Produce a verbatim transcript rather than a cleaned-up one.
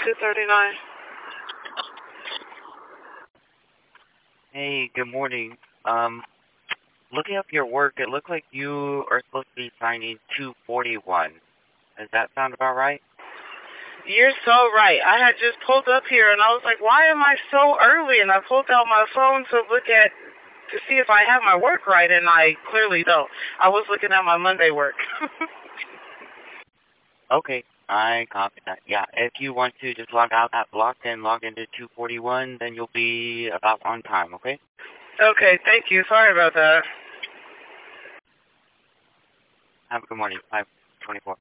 two thirty-nine. Hey, good morning. Um, looking up your work, it looked like you are supposed to be signing two forty-one. Does that sound about right? You're so right. I had just pulled up here and I was like, why am I so early? And I pulled out my phone to look at, to see if I have my work right, and I clearly don't. I was looking at my Monday work. Okay, I copy that. Yeah, if you want to just log out that block and log into two forty-one, then you'll be about on time, okay? Okay, thank you. Sorry about that. Have a good morning. five twenty-four.